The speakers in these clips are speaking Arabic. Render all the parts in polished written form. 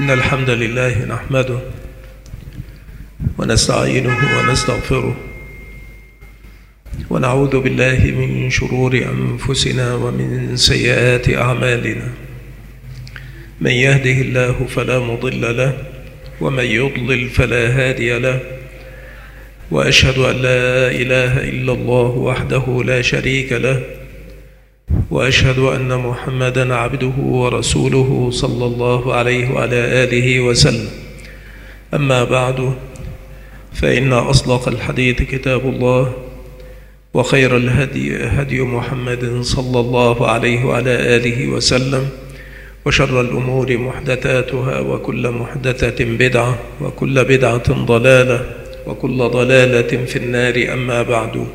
إن الحمد لله نحمده ونستعينه ونستغفره ونعوذ بالله من شرور أنفسنا ومن سيئات أعمالنا. من يهده الله فلا مضل له ومن يضلل فلا هادي له، وأشهد أن لا إله إلا الله وحده لا شريك له، وأشهد أن محمدًا عبده ورسوله صلى الله عليه وعلى آله وسلم. أما بعد، فإن أصدق الحديث كتاب الله، وخير الهدي هدي محمد صلى الله عليه وعلى آله وسلم، وشر الأمور محدثاتها، وكل محدثة بدعة، وكل بدعة ضلالة، وكل ضلالة في النار. أما بعد،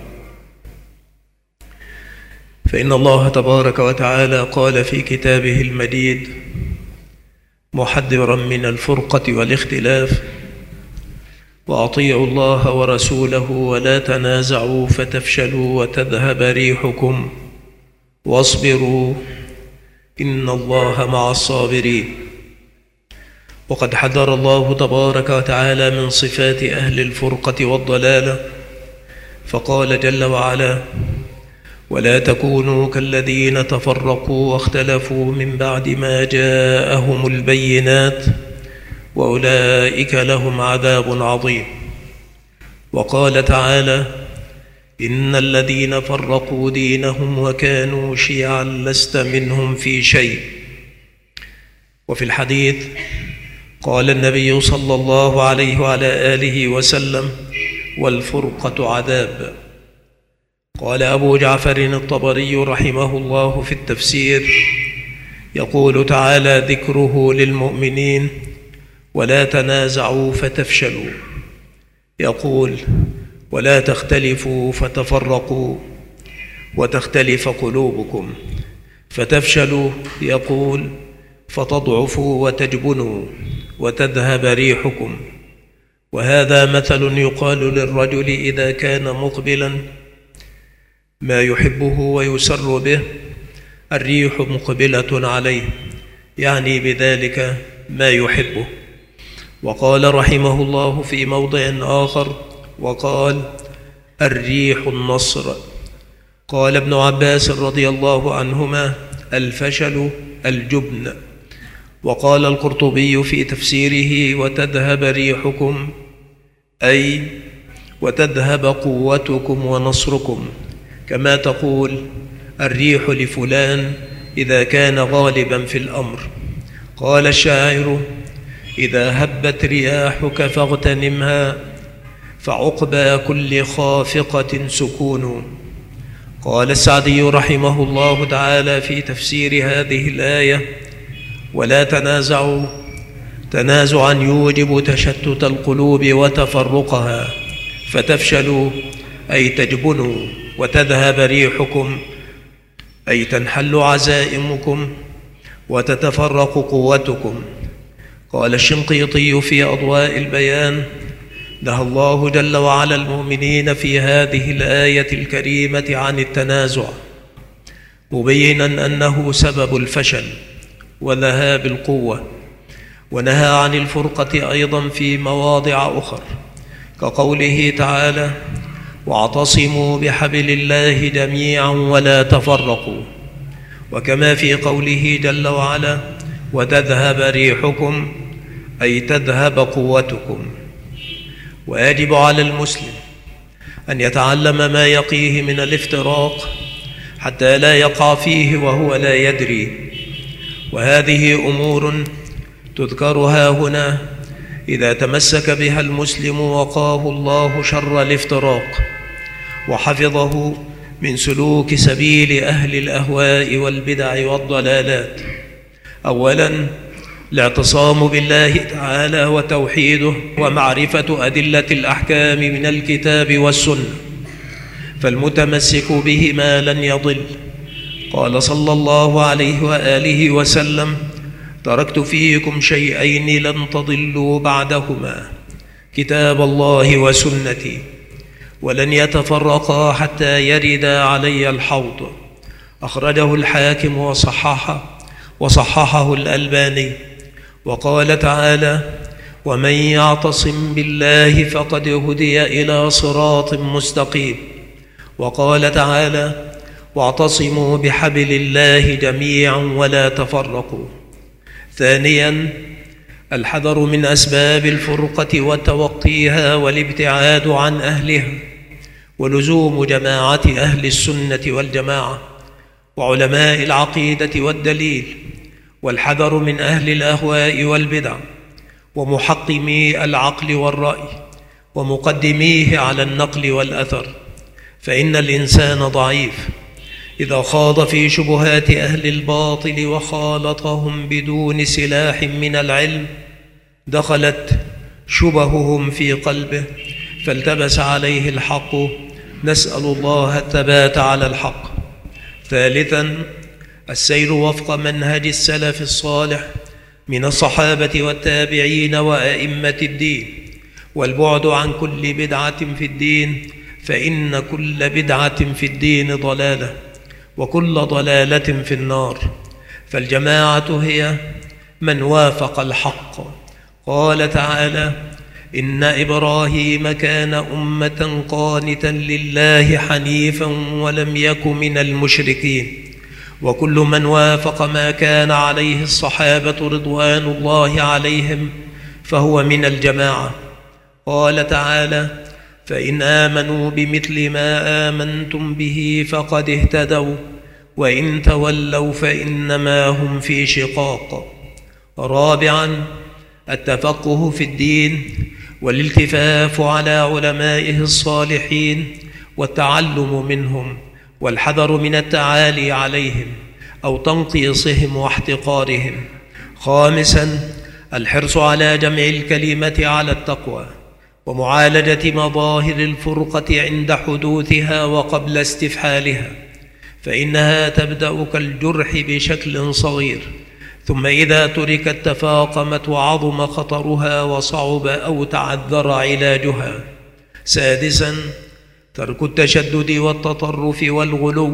فإن الله تبارك وتعالى قال في كتابه المجيد محذرا من الفرقة والاختلاف: وأطيعوا الله ورسوله ولا تنازعوا فتفشلوا وتذهب ريحكم واصبروا إن الله مع الصابرين. وقد حذر الله تبارك وتعالى من صفات أهل الفرقة والضلالة، فقال جل وعلا: ولا تكونوا كالذين تفرقوا واختلفوا من بعد ما جاءهم البينات وأولئك لهم عذاب عظيم. وقال تعالى: إن الذين فرقوا دينهم وكانوا شيعا لست منهم في شيء. وفي الحديث قال النبي صلى الله عليه وعلى آله وسلم: والفرقة عذاب. قال أبو جعفر الطبري رحمه الله في التفسير، يقول تعالى ذكره للمؤمنين: ولا تنازعوا فتفشلوا. يقول: ولا تختلفوا فتفرقوا وتختلف قلوبكم. فتفشلوا، يقول: فتضعفوا وتجبنوا وتذهب ريحكم. وهذا مثل يقال للرجل إذا كان مقبلا ما يحبه ويسر به، الريح مقبلة عليه، يعني بذلك ما يحبه. وقال رحمه الله في موضع آخر، وقال: الريح النصر. قال ابن عباس رضي الله عنهما: الفشل الجبن. وقال القرطبي في تفسيره: وتذهب ريحكم، أي وتذهب قوتكم ونصركم، كما تقول الريح لفلان إذا كان غالبا في الأمر. قال الشاعر: إذا هبت رياحك فاغتنمها، فعقبى كل خافقة سكون. قال السعدي رحمه الله تعالى في تفسير هذه الآية: ولا تنازعوا، تنازعا يوجب تشتت القلوب وتفرقها، فتفشلوا أي تجبنوا، وتذهب ريحكم أي تنحل عزائمكم وتتفرق قوتكم. قال الشنقيطي في أضواء البيان: نهى الله جل وعلا المؤمنين في هذه الآية الكريمة عن التنازع، مبينا أنه سبب الفشل وذهاب القوة. ونهى عن الفرقة أيضا في مواضع أخرى، كقوله تعالى: واعتصموا بحبل الله جميعا ولا تفرقوا. وكما في قوله جل وعلا: وتذهب ريحكم، أي تذهب قوتكم. ويجب على المسلم أن يتعلم ما يقيه من الافتراق حتى لا يقع فيه وهو لا يدري. وهذه أمور تذكرها هنا إذا تمسك بها المسلم وقاه الله شر الافتراق، وحفظه من سلوك سبيل أهل الأهواء والبدع والضلالات. أولاً، الاعتصام بالله تعالى وتوحيده ومعرفة أدلة الأحكام من الكتاب والسنة، فالمتمسك بهما لن يضل. قال صلى الله عليه وآله وسلم: تركت فيكم شيئين لن تضلوا بعدهما، كتاب الله وسنتي، ولن يتفرقا حتى يردا علي الحوض. أخرجه الحاكم وصححه الألباني. وقال تعالى: ومن يعتصم بالله فقد هدي إلى صراط مستقيم. وقال تعالى: واعتصموا بحبل الله جميعا ولا تفرقوا. ثانيا، الحذر من أسباب الفرقة وتوقيها والابتعاد عن أهلها، ولزوم جماعة أهل السنة والجماعة وعلماء العقيدة والدليل، والحذر من أهل الأهواء والبدع ومحقمي العقل والرأي ومقدميه على النقل والأثر، فإن الإنسان ضعيف إذا خاض في شبهات أهل الباطل وخالطهم بدون سلاح من العلم دخلت شبههم في قلبه فالتبس عليه الحق، نسأل الله الثبات على الحق. ثالثا، السير وفق منهج السلف الصالح من الصحابة والتابعين وأئمة الدين، والبعد عن كل بدعة في الدين، فإن كل بدعة في الدين ضلالة، وكل ضلالة في النار. فالجماعة هي من وافق الحق. قال تعالى: إن إبراهيم كان أمة قانتا لله حنيفا ولم يك من المشركين. وكل من وافق ما كان عليه الصحابة رضوان الله عليهم فهو من الجماعة. قال تعالى: فإن آمنوا بمثل ما آمنتم به فقد اهتدوا وإن تولوا فإنما هم في شقاق. رابعا، التفقه في الدين والالتفاف على علمائه الصالحين والتعلم منهم، والحذر من التعالي عليهم أو تنقيصهم واحتقارهم. خامسا، الحرص على جمع الكلمة على التقوى ومعالجة مظاهر الفرقة عند حدوثها وقبل استفحالها، فإنها تبدأ كالجرح بشكل صغير، ثم إذا تركت تفاقمت وعظم خطرها وصعب أو تعذر علاجها. سادسا، ترك التشدد والتطرف والغلو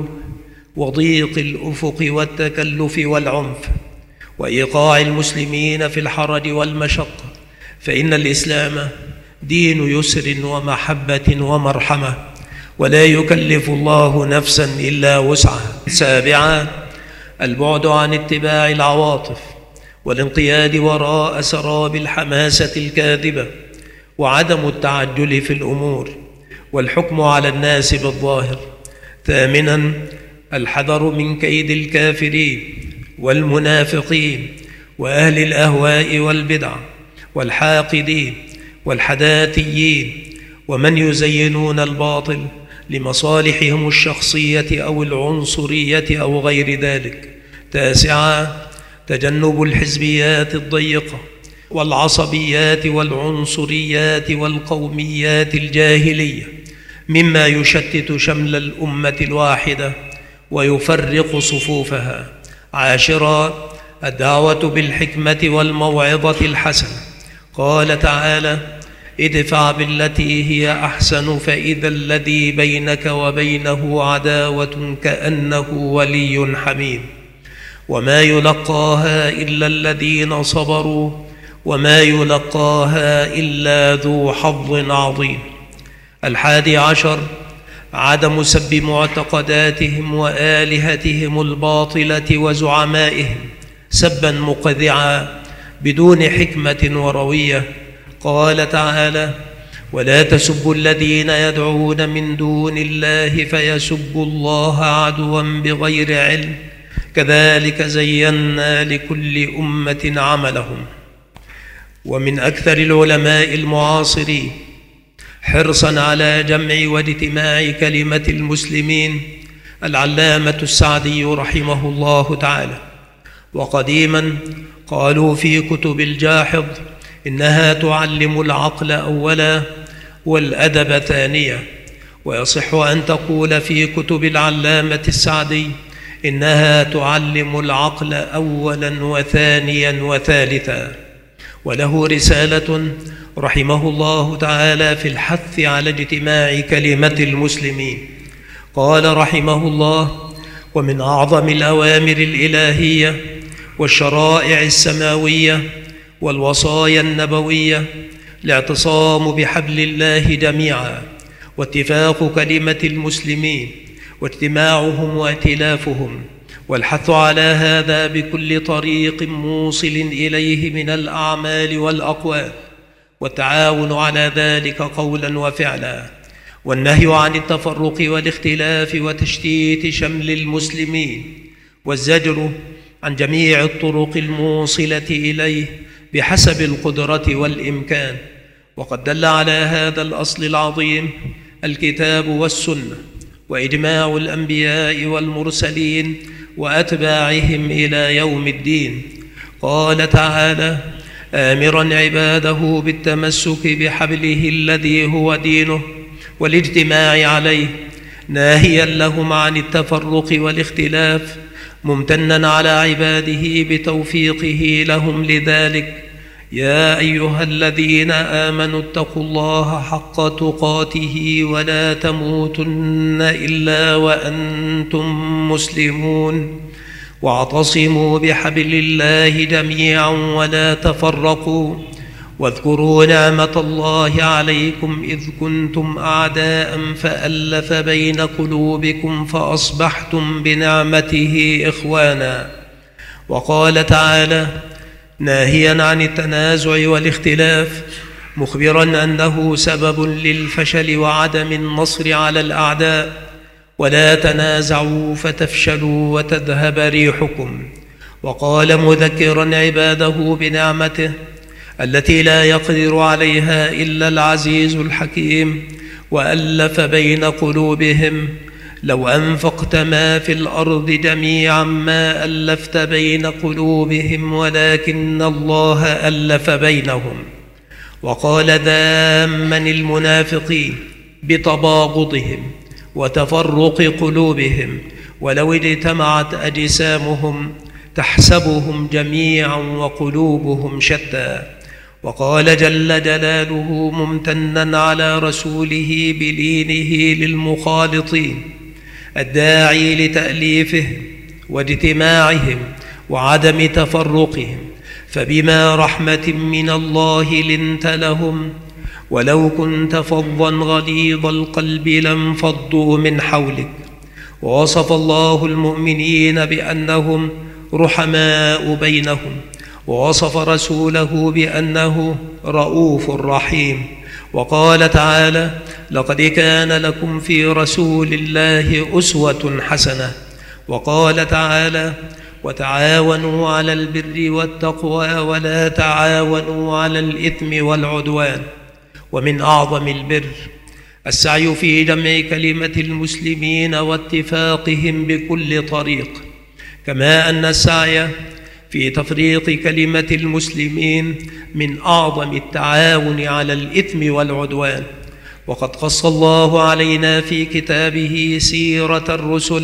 وضيق الأفق والتكلف والعنف وإيقاع المسلمين في الحرج والمشقة، فإن الإسلام دين يسر ومحبة ومرحمة، ولا يكلف الله نفسا إلا وسعها. سابعا، البعد عن اتباع العواطف والانقياد وراء سراب الحماسة الكاذبة، وعدم التعجل في الأمور والحكم على الناس بالظاهر. ثامنا، الحذر من كيد الكافرين والمنافقين وأهل الأهواء والبدع والحاقدين والحداثيين ومن يزينون الباطل لمصالحهم الشخصية أو العنصرية أو غير ذلك. تاسعا، تجنب الحزبيات الضيقة والعصبيات والعنصريات والقوميات الجاهلية مما يشتت شمل الأمة الواحدة ويفرق صفوفها. عاشرا، الدعوة بالحكمة والموعظة الحسنة. قال تعالى: ادفع بالتي هي أحسن فإذا الذي بينك وبينه عداوة كأنه ولي حميم، وما يلقاها إلا الذين صبروا وما يلقاها إلا ذو حظ عظيم. 11، عدم سب معتقداتهم وآلهتهم الباطلة وزعمائهم سبا مقذعا بدون حكمة وروية. قال تعالى: ولا تسبوا الذين يدعون من دون الله فيسبوا الله عدوا بغير علم كذلك زينا لكل أمة عملهم. ومن أكثر العلماء المعاصرين حرصا على جمع واجتماع كلمة المسلمين العلامة السعدي رحمه الله تعالى. وقديما قالوا في كتب الجاحظ إنها تعلم العقل أولا والأدب ثانيا، ويصح أن تقول في كتب العلامة السعدي إنها تعلم العقل أولا وثانيا وثالثا. وله رسالة رحمه الله تعالى في الحث على اجتماع كلمة المسلمين. قال رحمه الله: ومن أعظم الأوامر الإلهية والشرائع السماوية والوصايا النبوية الاعتصام بحبل الله جميعا، واتفاق كلمة المسلمين، واجتماعهم وائتلافهم، والحث على هذا بكل طريق موصل إليه من الأعمال والأقوال، والتعاون على ذلك قولا وفعلا، والنهي عن التفرق والاختلاف وتشتيت شمل المسلمين، والزجر عن جميع الطرق الموصلة إليه بحسب القدرة والإمكان. وقد دل على هذا الأصل العظيم الكتاب والسنة وإجماع الأنبياء والمرسلين وأتباعهم إلى يوم الدين. قال تعالى آمرا عباده بالتمسك بحبله الذي هو دينه والاجتماع عليه، ناهيا لهم عن التفرق والاختلاف، ممتنا على عباده بتوفيقه لهم لذلك. يا أيها الذين آمنوا اتقوا الله حق تقاته ولا تموتن إلا وأنتم مسلمون، واعتصموا بحبل الله جميعا ولا تفرقوا، واذكروا نعمة الله عليكم إذ كنتم أعداء فألف بين قلوبكم فأصبحتم بنعمته إخوانا. وقال تعالى ناهيا عن التنازع والاختلاف، مخبرا أنه سبب للفشل وعدم النصر على الأعداء، ولا تنازعوا فتفشلوا وتذهب ريحكم. وقال مذكرا عباده بنعمته التي لا يقدر عليها إلا العزيز الحكيم، وألف بين قلوبهم، لو أنفقت ما في الأرض جميعا ما ألفت بين قلوبهم ولكن الله ألف بينهم. وقال ذاما المنافقين بتباغضهم وتفرق قلوبهم، ولو اجتمعت أجسامهم تحسبهم جميعا وقلوبهم شتى. وقال جل جلاله ممتنا على رسوله بلينه للمخالطين الداعي لتأليفهم واجتماعهم وعدم تفرقهم، فبما رحمة من الله لنت لهم، ولو كنت فظا غليظ القلب لانفضوا من حولك. ووصف الله المؤمنين بأنهم رحماء بينهم، ووصف رسوله بأنه رؤوف رحيم. وقال تعالى لقد كان لكم في رسول الله أسوة حسنة. وقال تعالى وتعاونوا على البر والتقوى ولا تعاونوا على الإثم والعدوان. ومن أعظم البر السعي في جمع كلمة المسلمين واتفاقهم بكل طريق، كما أن السعي في تفريق كلمة المسلمين من أعظم التعاون على الإثم والعدوان. وقد قص الله علينا في كتابه سيرة الرسل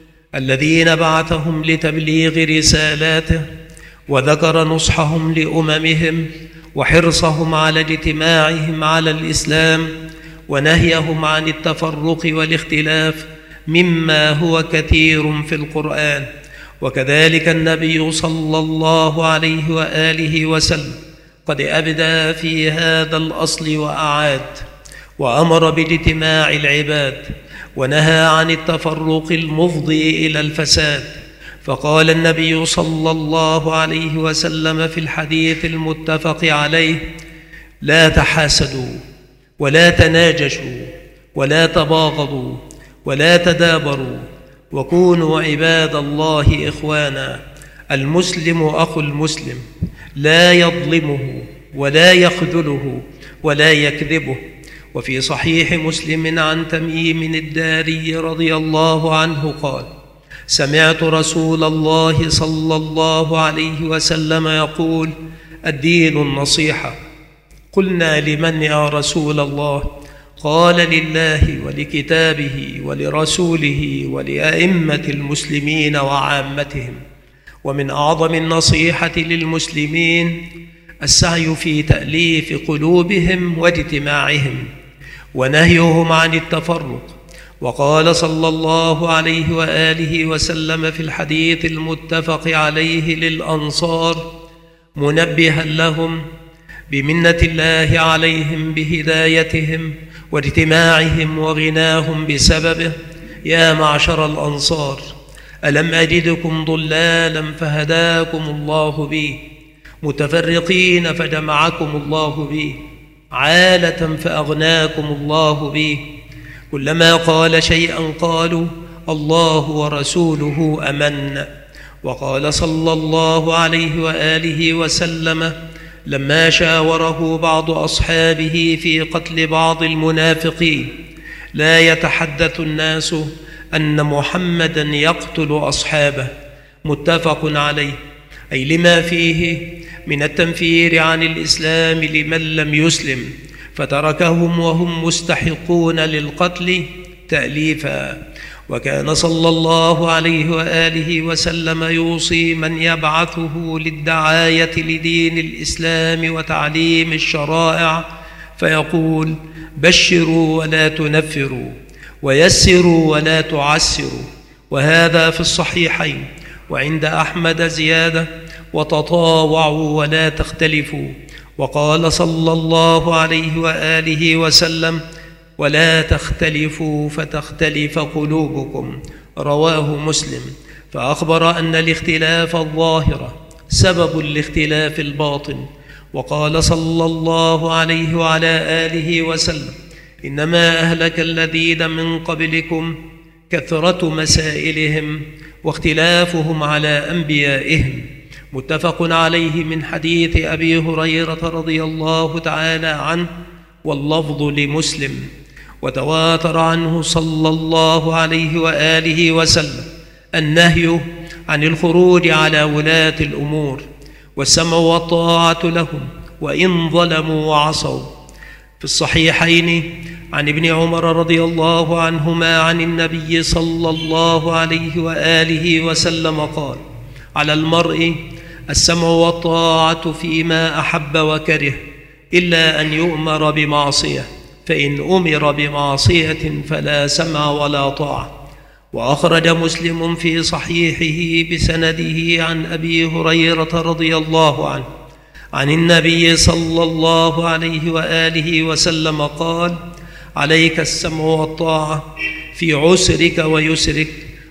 الذين بعثهم لتبليغ رسالاته، وذكر نصحهم لأممهم وحرصهم على اجتماعهم على الإسلام، ونهيهم عن التفرق والاختلاف مما هو كثير في القرآن. وكذلك النبي صلى الله عليه وآله وسلم قد أبدى في هذا الأصل وأعاد، وأمر باجتماع العباد، ونهى عن التفرق المفضي إلى الفساد. فقال النبي صلى الله عليه وسلم في الحديث المتفق عليه: لا تحاسدوا ولا تناجشوا ولا تباغضوا ولا تدابروا، وكونوا عباد الله إخوانا. المسلم أخو المسلم، لا يظلمه ولا يخذله ولا يكذبه. وفي صحيح مسلم عن تميم الداري رضي الله عنه قال: سمعت رسول الله صلى الله عليه وسلم يقول: الدين النصيحة. قلنا: لمن يا رسول الله؟ قال: لله ولكتابه ولرسوله ولأئمة المسلمين وعامتهم. ومن أعظم النصيحة للمسلمين السعي في تأليف قلوبهم واجتماعهم، ونهيهم عن التفرق. وقال صلى الله عليه وآله وسلم في الحديث المتفق عليه للأنصار: منبها لهم بمنة الله عليهم بهدايتهم واجتماعهم وغناهم بسببه: يا معشر الأنصار، ألم أجدكم ضلالا فهداكم الله بي، متفرقين فجمعكم الله بي، عالة فأغناكم الله بي. كلما قال شيئا قالوا: الله ورسوله أمن. وقال صلى الله عليه وآله وسلم لما شاوره بعض أصحابه في قتل بعض المنافقين: لا يتحدث الناس أن محمدا يقتل أصحابه. متفق عليه، أي لما فيه من التنفير عن الإسلام لمن لم يسلم فتركهم وهم مستحقون للقتل تأليفا. وكان صلى الله عليه وآله وسلم يوصي من يبعثه للدعاية لدين الإسلام وتعليم الشرائع فيقول: بشروا ولا تنفروا، ويسروا ولا تعسروا. وهذا في الصحيحين. وعند أحمد زيادة: وتطاوعوا ولا تختلفوا. وقال صلى الله عليه وآله وسلم: ولا تختلفوا فتختلف قلوبكم. رواه مسلم. فأخبر أن الاختلاف الظاهر سبب الاختلاف الباطن. وقال صلى الله عليه وعلى آله وسلم: إنما أهلك الذين من قبلكم كثرة مسائلهم واختلافهم على أنبيائهم. متفق عليه من حديث أبي هريرة رضي الله تعالى عنه، واللفظ لمسلم. وتواتر عنه صلى الله عليه وآله وسلم النهي عن الخروج على ولاة الأمور، والسمع والطاعة لهم وإن ظلموا وعصوا. في الصحيحين عن ابن عمر رضي الله عنهما عن النبي صلى الله عليه وآله وسلم قال: على المرء السمع والطاعة فيما أحب وكره، إلا أن يؤمر بمعصية، فإن أمر بمعصية فلا سمع ولا طاعة. وأخرج مسلم في صحيحه بسنده عن أبي هريرة رضي الله عنه عن النبي صلى الله عليه وآله وسلم قال: عليك السمع والطاعة في عسرك ويسرك،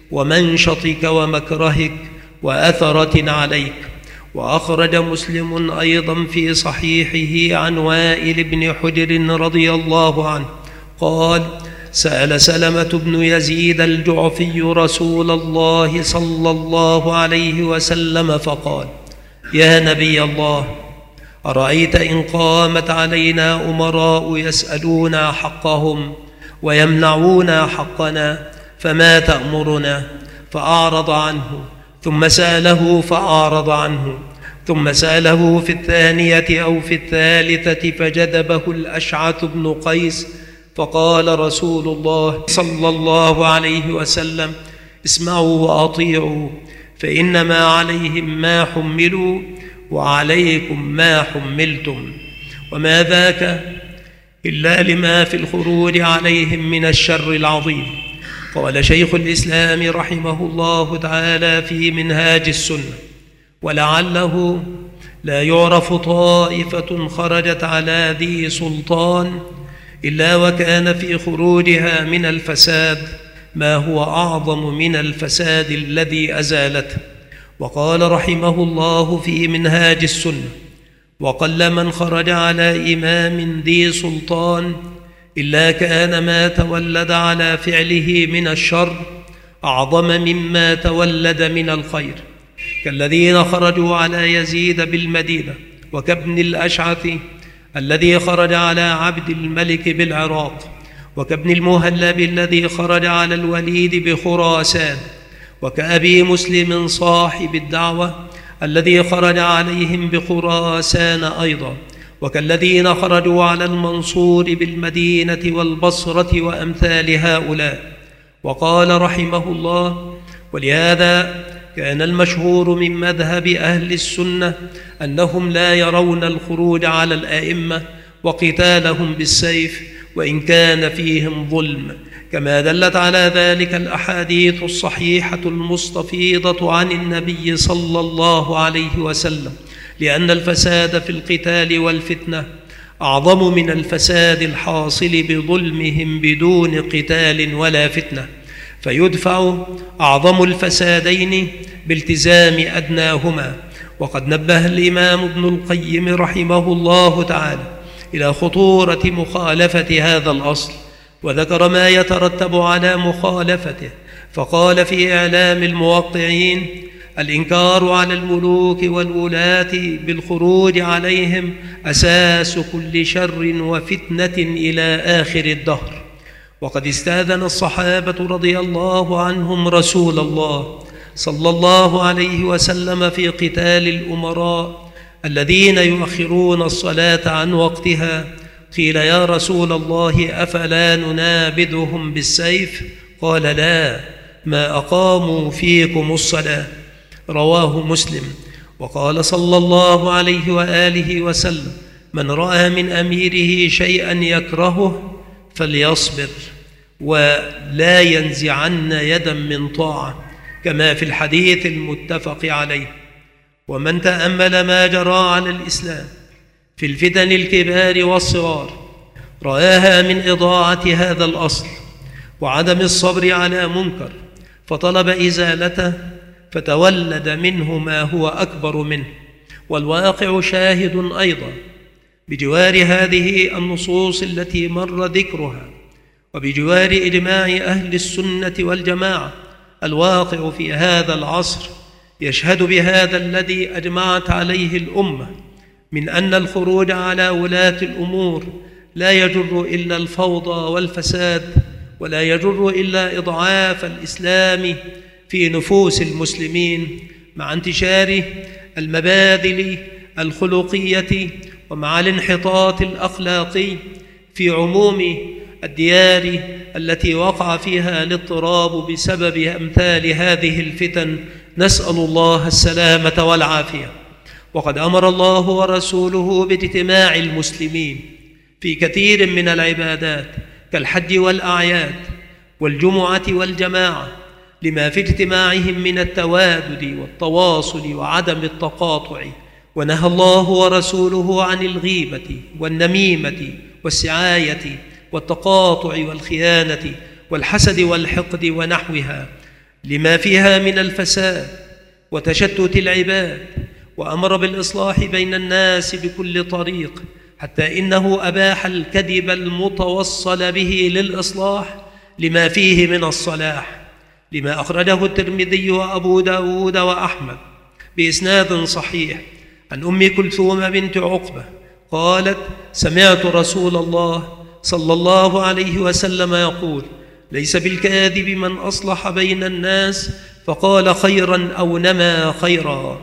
ومنشطك ومكرهك، وأثرة عليك. وأخرج مسلم أيضا في صحيحه عن وائل بن حجر رضي الله عنه قال: سأل سلمة بن يزيد الجعفي رسول الله صلى الله عليه وسلم فقال: يا نبي الله، أرأيت إن قامت علينا أمراء يسألونا حقهم ويمنعونا حقنا، فما تأمرنا؟ فأعرض عنه، ثم سأله فأعرض عنه، ثم سأله في الثانية أو في الثالثة فجذبه الأشعث بن قيس، فقال رسول الله صلى الله عليه وسلم: اسمعوا وأطيعوا، فإنما عليهم ما حملوا وعليكم ما حملتم، وما ذاك إلا لما في الخروج عليهم من الشر العظيم. قال شيخ الإسلام رحمه الله تعالى في منهاج السنة: ولعله لا يعرف طائفة خرجت على ذي سلطان إلا وكان في خروجها من الفساد ما هو أعظم من الفساد الذي أزالته. وقال رحمه الله في منهاج السنة: وقل من خرج على إمام ذي سلطان إلا كان ما تولد على فعله من الشر أعظم مما تولد من الخير، كالذين خرجوا على يزيد بالمدينة، وكابن الأشعث الذي خرج على عبد الملك بالعراق، وكابن المهلب الذي خرج على الوليد بخراسان، وكأبي مسلم صاحب الدعوة الذي خرج عليهم بخراسان أيضا، وكالذين خرجوا على المنصور بالمدينة والبصرة وأمثال هؤلاء. وقال رحمه الله: ولهذا كان المشهور من مذهب أهل السنة أنهم لا يرون الخروج على الأئمة وقتالهم بالسيف وإن كان فيهم ظلم، كما دلت على ذلك الأحاديث الصحيحة المستفيضة عن النبي صلى الله عليه وسلم، لأن الفساد في القتال والفتنة أعظم من الفساد الحاصل بظلمهم بدون قتال ولا فتنة، فيدفع أعظم الفسادين بالتزام أدناهما. وقد نبه الإمام ابن القيم رحمه الله تعالى إلى خطورة مخالفة هذا الأصل، وذكر ما يترتب على مخالفته، فقال في إعلام الموقعين: الإنكار على الملوك والولاة بالخروج عليهم أساس كل شر وفتنة إلى آخر الدهر. وقد استأذن الصحابة رضي الله عنهم رسول الله صلى الله عليه وسلم في قتال الأمراء الذين يؤخرون الصلاة عن وقتها. قيل: يا رسول الله، أفلا ننابذهم بالسيف؟ قال: لا، ما أقاموا فيكم الصلاة. رواه مسلم. وقال صلى الله عليه وآله وسلم: من رأى من أميره شيئا يكرهه فليصبر ولا ينزعن يدا من طاعة، كما في الحديث المتفق عليه. ومن تأمل ما جرى على الإسلام في الفتن الكبار والصغار رآها من إضاعة هذا الأصل وعدم الصبر على منكر فطلب إزالته، فتولد منه ما هو أكبر منه. والواقع شاهد أيضا بجوار هذه النصوص التي مر ذكرها، وبجوار إجماع أهل السنة والجماعة. الواقع في هذا العصر يشهد بهذا الذي أجمعت عليه الأمة من أن الخروج على ولاة الأمور لا يجر إلا الفوضى والفساد، ولا يجر إلا إضعاف الإسلام في نفوس المسلمين، مع انتشار المبادل الخلقية ومع الانحطاط الأخلاقي في عموم الديار التي وقع فيها الاضطراب بسبب أمثال هذه الفتن. نسأل الله السلامة والعافية. وقد أمر الله ورسوله باجتماع المسلمين في كثير من العبادات كالحج والأعياد والجمعة والجماعة، لما في اجتماعهم من التوادد والتواصل وعدم التقاطع. ونهى الله ورسوله عن الغيبة والنميمة والسعاية والتقاطع والخيانة والحسد والحقد ونحوها، لما فيها من الفساد وتشتت العباد، وأمر بالإصلاح بين الناس بكل طريق، حتى إنه أباح الكذب المتوصل به للإصلاح لما فيه من الصلاح، لما أخرجه الترمذي وأبو داود وأحمد بإسناد صحيح عن أم كلثوم بنت عقبة قالت: سمعت رسول الله صلى الله عليه وسلم يقول: ليس بالكاذب من أصلح بين الناس فقال خيرا أو نما خيرا.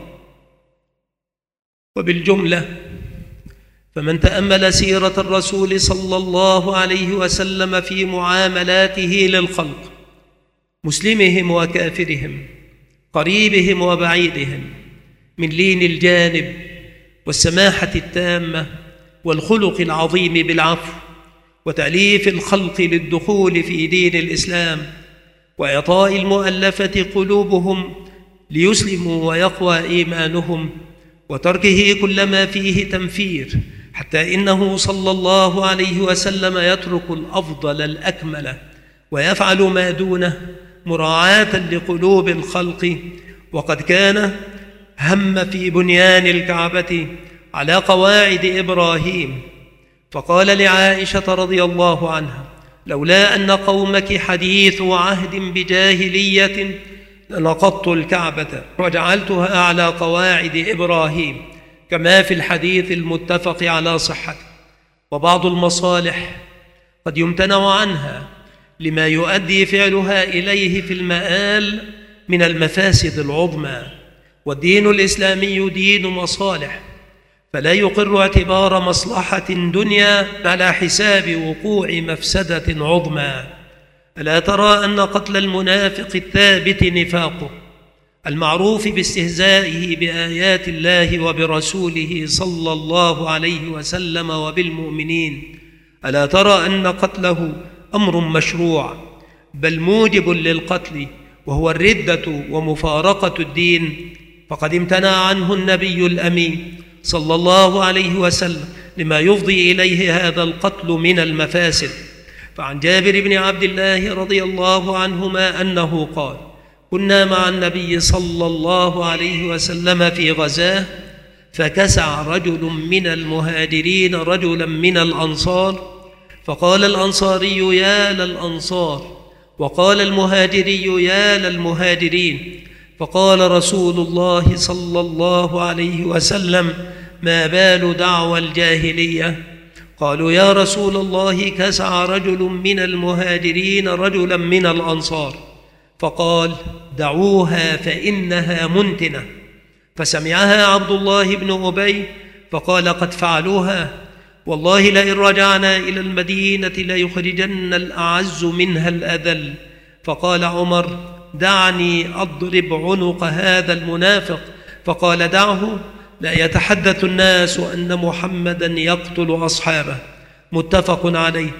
وبالجملة فمن تأمل سيرة الرسول صلى الله عليه وسلم في معاملاته للخلق، مسلمهم وكافرهم، قريبهم وبعيدهم، من لين الجانب والسماحة التامة والخلق العظيم بالعفو وتأليف الخلق للدخول في دين الإسلام، وإعطاء المؤلفة قلوبهم ليسلموا ويقوى إيمانهم، وتركه كل ما فيه تنفير، حتى إنه صلى الله عليه وسلم يترك الأفضل الأكمل ويفعل ما دونه مراعاة لقلوب الخلق. وقد كان هم في بنيان الكعبة على قواعد إبراهيم، فقال لعائشة رضي الله عنها: لولا أن قومك حديث عهد بجاهلية لنقضت الكعبة وجعلتها على قواعد إبراهيم، كما في الحديث المتفق على صحته. وبعض المصالح قد يمتنع عنها لما يؤدي فعلها إليه في المآل من المفاسد العظمى، والدين الإسلامي دين مصالح، فلا يقر اعتبار مصلحة دنيا على حساب وقوع مفسدة عظمى. ألا ترى أن قتل المنافق الثابت نفاقه المعروف باستهزائه بآيات الله وبرسوله صلى الله عليه وسلم وبالمؤمنين، ألا ترى أن قتله أمر مشروع بل موجب للقتل، وهو الردة ومفارقة الدين، فقد امتنع عنه النبي الأمين صلى الله عليه وسلم لما يفضي إليه هذا القتل من المفاسد. فعن جابر بن عبد الله رضي الله عنهما أنه قال: كنا مع النبي صلى الله عليه وسلم في غزاه، فكسع رجل من المهاجرين رجلا من الأنصار، فقال الأنصاري: يا للأنصار، وقال المهاجري: يا للمهاجرين. فقال رسول الله صلى الله عليه وسلم: ما بال دعوى الجاهلية؟ قالوا: يا رسول الله، كسع رجل من المهاجرين رجلا من الأنصار. فقال: دعوها فإنها منتنة. فسمعها عبد الله بن أبي فقال: قد فعلوها، والله لئن رجعنا إلى المدينة ليخرجن الأعز منها الأذل. فقال عمر: دعني أضرب عنق هذا المنافق. فقال: دعه، لا يتحدث الناس أن محمدا يقتل أصحابه. متفق عليه.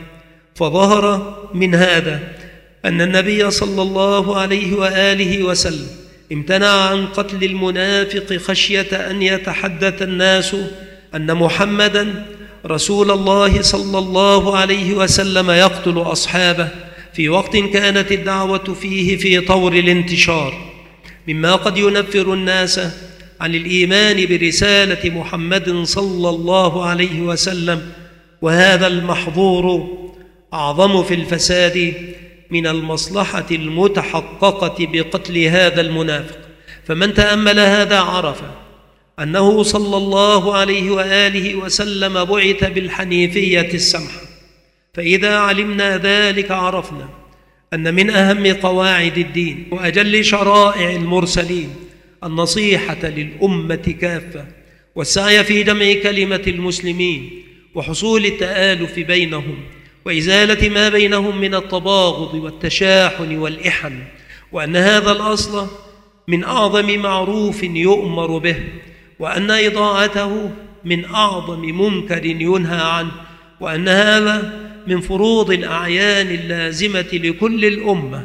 فظهر من هذا أن النبي صلى الله عليه وآله وسلم امتنع عن قتل المنافق خشية أن يتحدث الناس أن محمدا رسول الله صلى الله عليه وسلم يقتل أصحابه في وقت كانت الدعوة فيه في طور الانتشار، مما قد ينفر الناس عن الإيمان برسالة محمد صلى الله عليه وسلم. وهذا المحظور أعظم في الفساد من المصلحة المتحققة بقتل هذا المنافق. فمن تأمل هذا عرف أنه صلى الله عليه وآله وسلم بعث بالحنيفية السمحة. فإذا علمنا ذلك عرفنا أن من أهم قواعد الدين وأجل شرائع المرسلين النصيحة للأمة كافة، والسعي في جمع كلمة المسلمين، وحصول التآلف بينهم، وإزالة ما بينهم من التباغض والتشاحن والإحن، وأن هذا الأصل من أعظم معروف يؤمر به، وأن إضاعته من أعظم منكر ينهى عنه، وأن هذا من فروض الأعيان اللازمة لكل الأمة،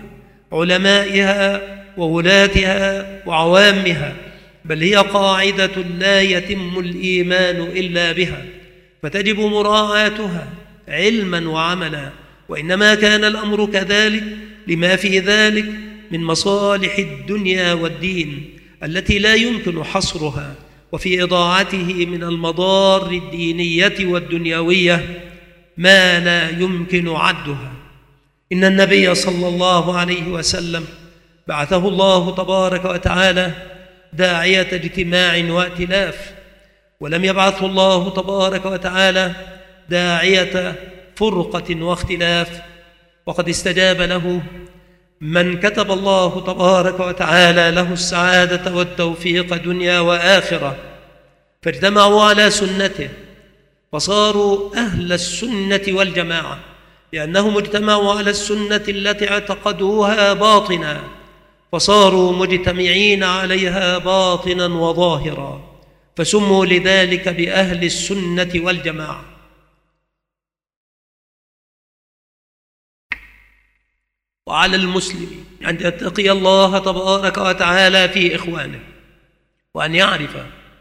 علمائها وولاتها وعوامها، بل هي قاعدة لا يتم الإيمان إلا بها، فتجب مراعاتها علما وعملا. وإنما كان الأمر كذلك لما في ذلك من مصالح الدنيا والدين التي لا يمكن حصرها، وفي إضاعته من المضار الدينية والدنيوية ما لا يمكن عدها. إن النبي صلى الله عليه وسلم بعثه الله تبارك وتعالى داعية اجتماع وائتلاف، ولم يبعثه الله تبارك وتعالى داعية فرقة واختلاف. وقد استجاب له من كتب الله تبارك وتعالى له السعادة والتوفيق دنيا وآخرة، فاجتمعوا على سنته فصاروا أهل السنة والجماعة، لأنهم اجتمعوا على السنة التي اعتقدوها باطنا، فصاروا مجتمعين عليها باطنا وظاهرا، فسموا لذلك بأهل السنة والجماعة. وعلى المسلم أن يتقي الله تبارك وتعالى في إخوانه، وأن يعرف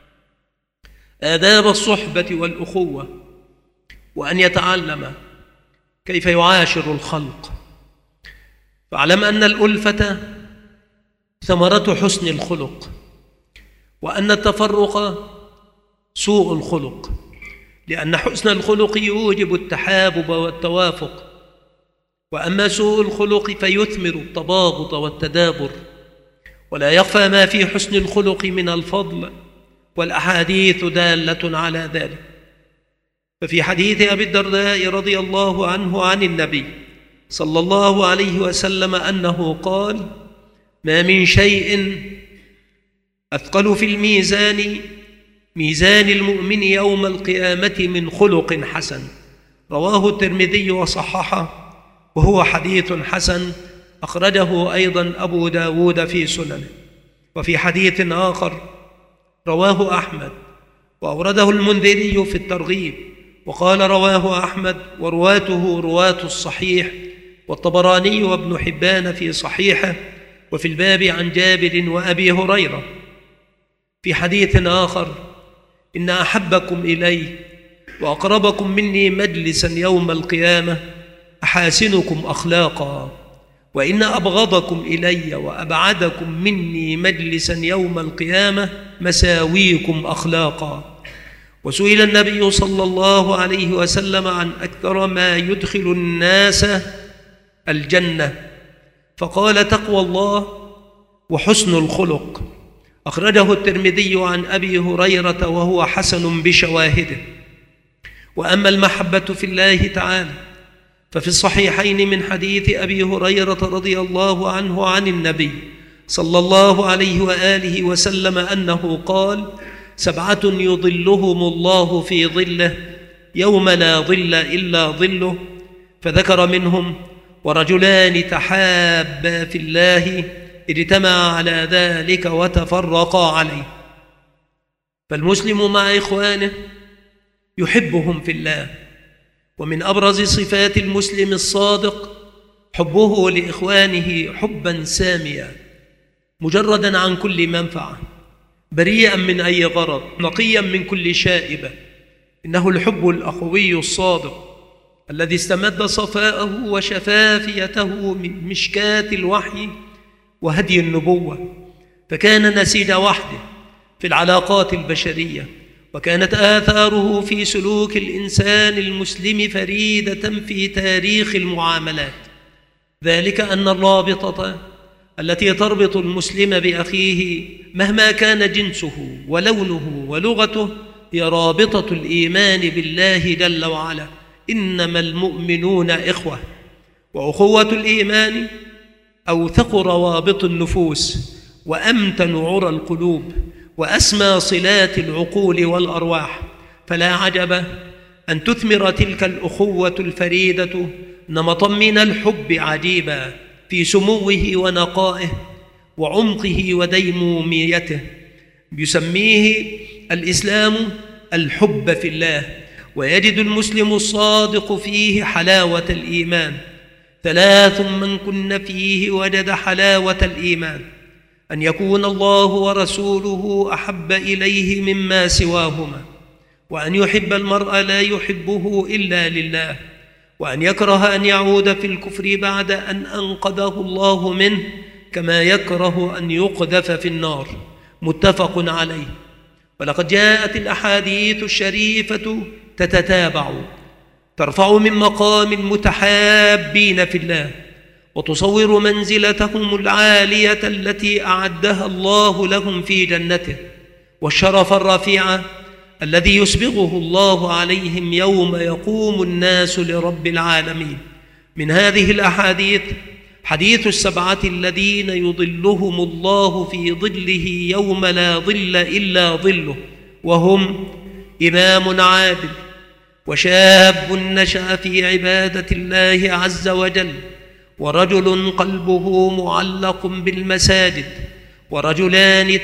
آداب الصحبة والأخوة، وأن يتعلم كيف يعاشر الخلق. فاعلم أن الألفة ثمرة حسن الخلق، وأن التفرق سوء الخلق، لأن حسن الخلق يوجب التحابب والتوافق، وأما سوء الخلق فيثمر التباغض والتدابر. ولا يخفى ما في حسن الخلق من الفضل، والأحاديث دالة على ذلك. ففي حديث أبي الدرداء رضي الله عنه عن النبي صلى الله عليه وسلم أنه قال: ما من شيء أثقل في ميزان المؤمن يوم القيامة من خلق حسن. رواه الترمذي وصححه، وهو حديث حسن، أخرجه أيضا أبو داود في سننه. وفي حديث آخر رواه أحمد وأورده المنذري في الترغيب، وقال: رواه أحمد ورواته رواة الصحيح، والطبراني وابن حبان في صحيحه، وفي الباب عن جابر وأبي هريرة. في حديث آخر: إن أحبكم إلي وأقربكم مني مجلسا يوم القيامة أحاسنكم أخلاقا، وإن أبغضكم إلي وأبعدكم مني مجلسا يوم القيامة مساويكم أخلاقا. وسئل النبي صلى الله عليه وسلم عن أكثر ما يدخل الناس الجنة، فقال: تقوى الله وحسن الخلق. أخرجه الترمذي عن أبي هريرة وهو حسن بشواهده. وأما المحبة في الله تعالى ففي الصحيحين من حديث أبي هريرة رضي الله عنه عن النبي صلى الله عليه وآله وسلم أنه قال: 7 يظلهم الله في ظله يوم لا ظل إلا ظله، فذكر منهم: ورجلان تحابا في الله اجتمعا على ذلك وتفرقا عليه. فالمسلم مع إخوانه يحبهم في الله. ومن أبرز صفات المسلم الصادق حبه لإخوانه حبا ساميا مجردا عن كل منفعة، بريئا من أي غرض، نقيا من كل شائبة. إنه الحب الأخوي الصادق الذي استمد صفاءه وشفافيته من مشكاة الوحي وهدي النبوة، فكان نسيج وحده في العلاقات البشرية، وكانت آثاره في سلوك الإنسان المسلم فريدة في تاريخ المعاملات. ذلك أن الرابطة التي تربط المسلم بأخيه مهما كان جنسه ولونه ولغته هي رابطة الإيمان بالله جل وعلا. إنما المؤمنون إخوة. وأخوة الإيمان أوثق روابط النفوس وأمتن عرى القلوب وأسمى صلات العقول والأرواح. فلا عجب أن تثمر تلك الأخوة الفريدة نمطا من الحب عجيبا في سموه ونقائه وعمقه وديموميته. يسميه الإسلام الحب في الله، ويجد المسلم الصادق فيه حلاوة الإيمان. 3 من كن فيه وجد حلاوة الإيمان: أن يكون الله ورسوله أحب إليه مما سواهما، وأن يحب المرء لا يحبه إلا لله، وأن يكره أن يعود في الكفر بعد أن أنقذه الله منه، كما يكره أن يقذف في النار. متفق عليه. ولقد جاءت الأحاديث الشريفة تتتابع ترفع من مقام المتحابين في الله، وتصور منزلتهم العالية التي أعدها الله لهم في جنته، والشرف الرفيع الذي يسبغه الله عليهم يوم يقوم الناس لرب العالمين. من هذه الأحاديث حديث 7 الذين يظلهم الله في ظله يوم لا ظل إلا ظله، وهم: إمام عادل، وشاب نشأ في عبادة الله عز وجل، ورجل قلبه معلق بالمساجد، ورجلان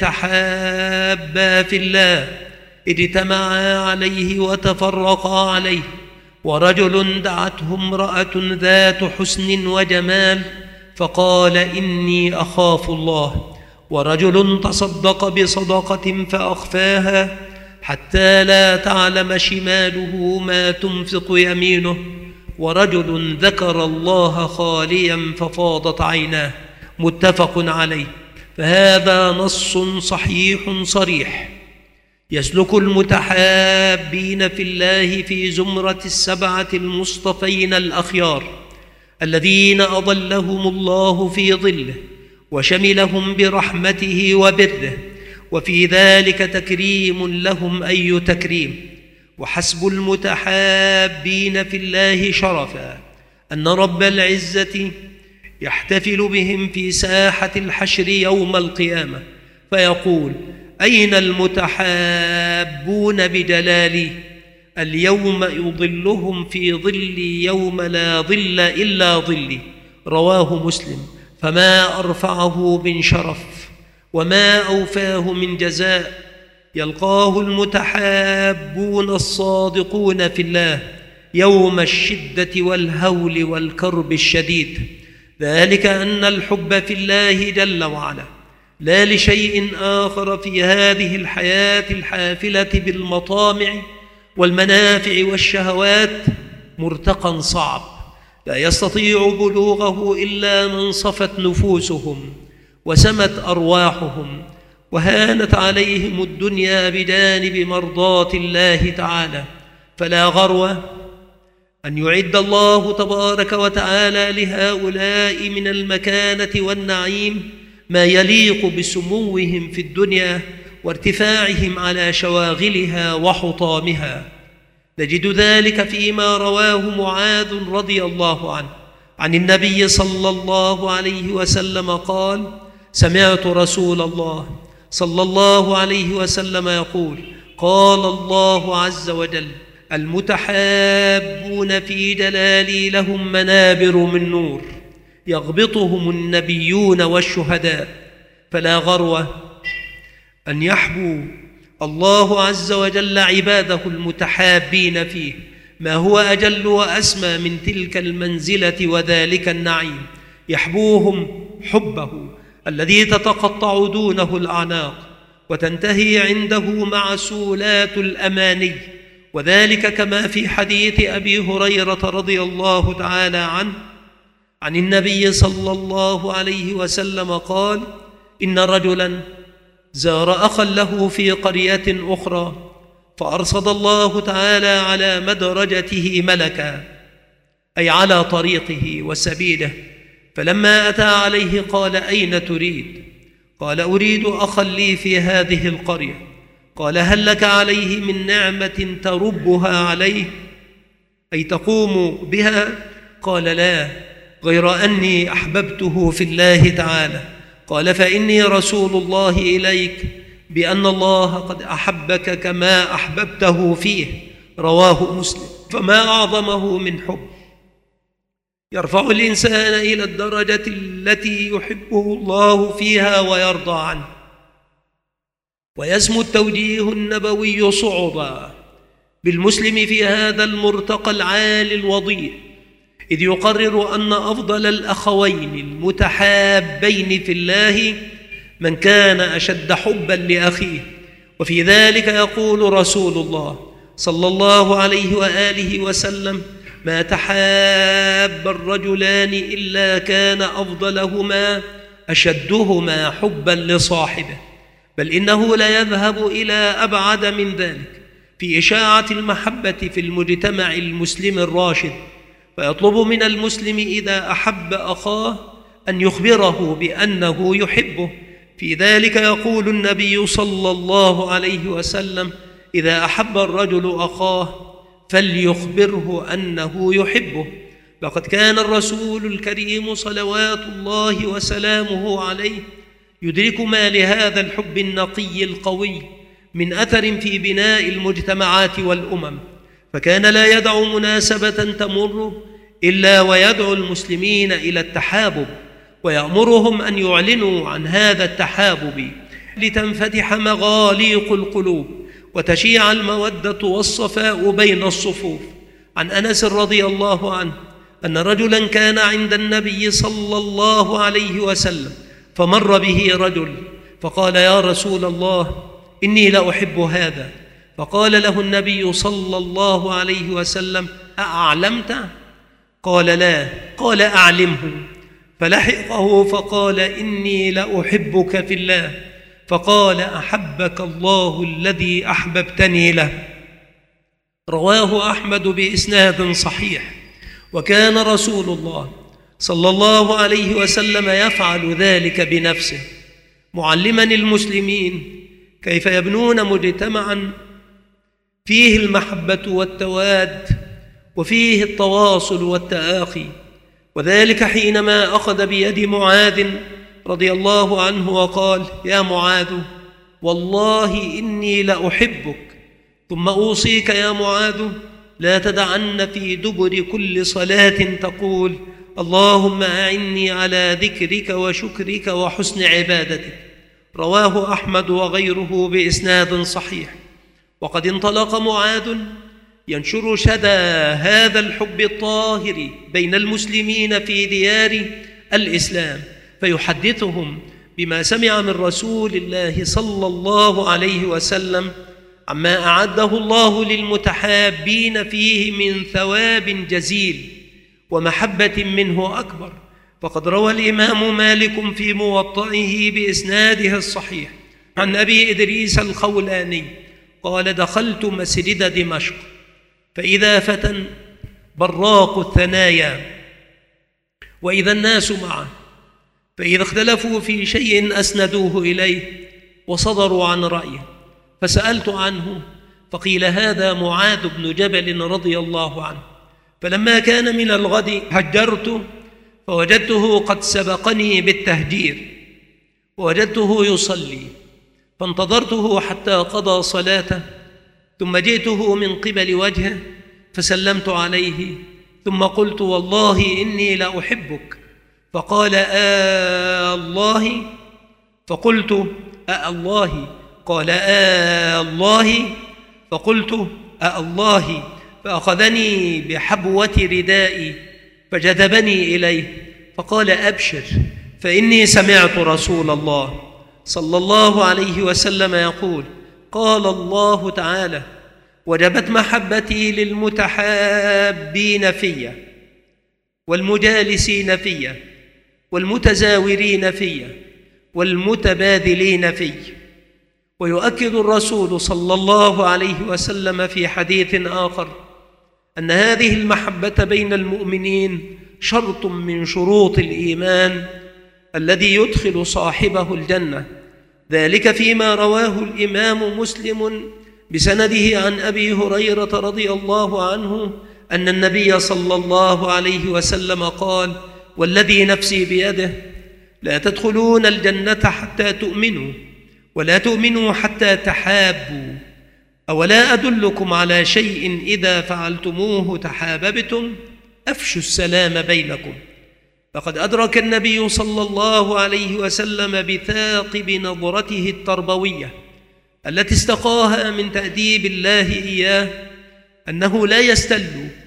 تحابا في الله اجتمعا عليه وتفرقا عليه، ورجل دعته امرأة ذات حسن وجمال فقال: إني أخاف الله، ورجل تصدق بصدقة فأخفاها حتى لا تعلم شماله ما تنفق يمينه، ورجل ذكر الله خاليا ففاضت عيناه. متفق عليه. فهذا نص صحيح صريح يسلك المتحابين في الله في زمرة 7 المصطفين الأخيار الذين أظلهم الله في ظله وشملهم برحمته وبره، وفي ذلك تكريم لهم أي تكريم. وحسب المتحابين في الله شرفا أن رب العزة يحتفل بهم في ساحة الحشر يوم القيامة فيقول: أين المتحابون بجلالي؟ اليوم يظلهم في ظلي يوم لا ظل إلا ظلي. رواه مسلم. فما أرفعه من شرف وما أوفاه من جزاء يلقاه المتحابون الصادقون في الله يوم الشدة والهول والكرب الشديد. ذلك أن الحب في الله جل وعلا لا لشيء آخر في هذه الحياة الحافلة بالمطامع والمنافع والشهوات مرتقى صعب لا يستطيع بلوغه إلا من صفت نفوسهم وسمت أرواحهم وهانت عليهم الدنيا بجانب مرضاة الله تعالى. فلا غرو أن يعد الله تبارك وتعالى لهؤلاء من المكانة والنعيم ما يليق بسموهم في الدنيا وارتفاعهم على شواغلها وحطامها. نجد ذلك فيما رواه معاذ رضي الله عنه عن النبي صلى الله عليه وسلم قال: سمعت رسول الله صلى الله عليه وسلم يقول: قال الله عز وجل: المتحابون في جلالي لهم منابر من نور يغبطهم النبيون والشهداء. فلا غرو أن يحبو الله عز وجل عباده المتحابين فيه ما هو أجل وأسمى من تلك المنزلة وذلك النعيم، يحبوهم حبه الذي تتقطع دونه الأعناق وتنتهي عنده معسولات الأماني. وذلك كما في حديث أبي هريرة رضي الله تعالى عنه عن النبي صلى الله عليه وسلم قال: إن رجلا زار أخا له في قرية أخرى فأرصد الله تعالى على مدرجته ملكا، أي على طريقه وسبيله، فلما أتى عليه قال: أين تريد؟ قال: أريد أخا لي في هذه القرية. قال: هل لك عليه من نعمة تربها عليه، أي تقوم بها؟ قال: لا، غير أني أحببته في الله تعالى. قال: فإني رسول الله إليك بأن الله قد أحبك كما أحببته فيه. رواه مسلم. فما أعظمه من حب يرفع الإنسان إلى الدرجة التي يحبه الله فيها ويرضى عنه. ويسمو التوجيه النبوي صعودا بالمسلم في هذا المرتقى العالي الوضيء، إذ يقرر أن أفضل الأخوين المتحابين في الله من كان أشد حبا لأخيه. وفي ذلك يقول رسول الله صلى الله عليه وآله وسلم: ما تحاب الرجلان إلا كان أفضلهما أشدهما حبا لصاحبه، بل إنه لا يذهب إلى أبعد من ذلك في إشاعة المحبة في المجتمع المسلم الراشد، فيطلب من المسلم إذا أحب أخاه أن يخبره بأنه يحبه. في ذلك يقول النبي صلى الله عليه وسلم: إذا أحب الرجل أخاه فليخبره أنه يحبه. لقد كان الرسول الكريم صلوات الله وسلامه عليه يدرك ما لهذا الحب النقي القوي من أثر في بناء المجتمعات والأمم، فكان لا يدع مناسبة تمر إلا ويدعو المسلمين إلى التحابب، ويأمرهم أن يعلنوا عن هذا التحابب لتنفتح مغاليق القلوب وتشيع المودة والصفاء بين الصفوف. عن أنس رضي الله عنه أن رجلا كان عند النبي صلى الله عليه وسلم فمر به رجل فقال: يا رسول الله، إني لأحب هذا. فقال له النبي صلى الله عليه وسلم: أأعلمت؟ قال: لا. قال: أعلمه. فلحقه فقال: إني لأحبك في الله. فقال: أحبك الله الذي أحببتني له. رواه أحمد بإسناد صحيح. وكان رسول الله صلى الله عليه وسلم يفعل ذلك بنفسه، معلما المسلمين كيف يبنون مجتمعا فيه المحبة والتواد وفيه التواصل والتآخي. وذلك حينما أخذ بيد معاذ رضي الله عنه وقال: يا معاذ، والله إني لأحبك، ثم أوصيك يا معاذ لا تدعن في دبر كل صلاة تقول: اللهم أعني على ذكرك وشكرك وحسن عبادتك. رواه أحمد وغيره بإسناد صحيح. وقد انطلق معاذ ينشر شدى هذا الحب الطاهر بين المسلمين في ديار الإسلام، فيحدثهم بما سمع من رسول الله صلى الله عليه وسلم عما أعده الله للمتحابين فيه من ثواب جزيل ومحبة منه أكبر. فقد روى الإمام مالك في موطئه بإسناده الصحيح عن أبي إدريس الخولاني قال: دخلت مسجد دمشق فإذا فتى براق الثنايا وإذا الناس معه، فإذا اختلفوا في شيء أسندوه إليه وصدروا عن رأيه، فسألت عنه فقيل: هذا معاذ بن جبل رضي الله عنه. فلما كان من الغد هجرت فوجدته قد سبقني بالتهجير، ووجدته يصلي فانتظرته حتى قضى صلاته، ثم جئته من قبل وجهه فسلمت عليه، ثم قلت: والله إني لأحبك. فقال: الله؟ فقلت: الله؟ قال: الله؟ فقلت: الله؟ فأخذني بحبوة ردائي فجذبني إليه فقال: أبشر، فإني سمعت رسول الله صلى الله عليه وسلم يقول: قال الله تعالى: وجبت محبتي للمتحابين في والمجالسين في والمتزاورين في والمتبادلين في. ويؤكد الرسول صلى الله عليه وسلم في حديث آخر أن هذه المحبة بين المؤمنين شرط من شروط الإيمان الذي يدخل صاحبه الجنة، ذلك فيما رواه الإمام مسلم بسنده عن أبي هريرة رضي الله عنه أن النبي صلى الله عليه وسلم قال: والذي نفسي بيده لا تدخلون الجنة حتى تؤمنوا، ولا تؤمنوا حتى تحابوا، أولا أدلكم على شيء إذا فعلتموه تحاببتم؟ أفشوا السلام بينكم. فقد أدرك النبي صلى الله عليه وسلم بثاقب نظرته التربوية التي استقاها من تأديب الله إياه أنه لا يستل